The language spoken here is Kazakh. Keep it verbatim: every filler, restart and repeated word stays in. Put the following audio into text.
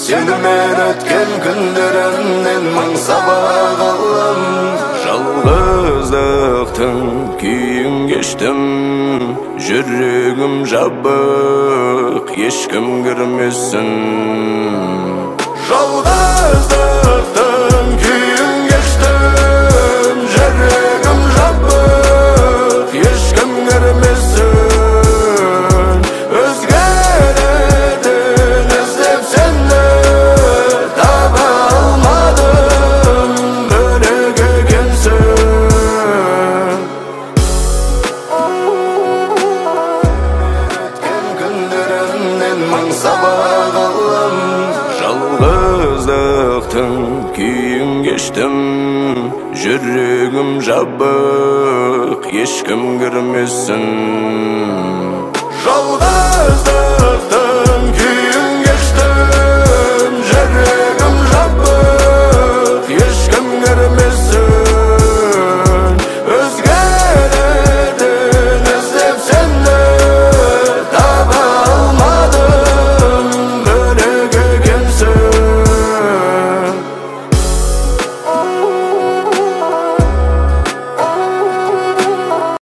Seninmen ötken günlerimden maň sabah alam. Жалғыздықтың күйін кештім, жүрегім жабық, ешкім кірмесін. Жалғыздықтың күйін кештім, жүрегім жабық, ешкім кірмесін. Өзгелерден іздеп сені таба алмадым, бөлек екенсің. Өткен күндерімнен маң сабақ алам. Жалғыздықтың күйін кештім, жүрегім жабық, ешкім кірмесін. Жалғыздықтың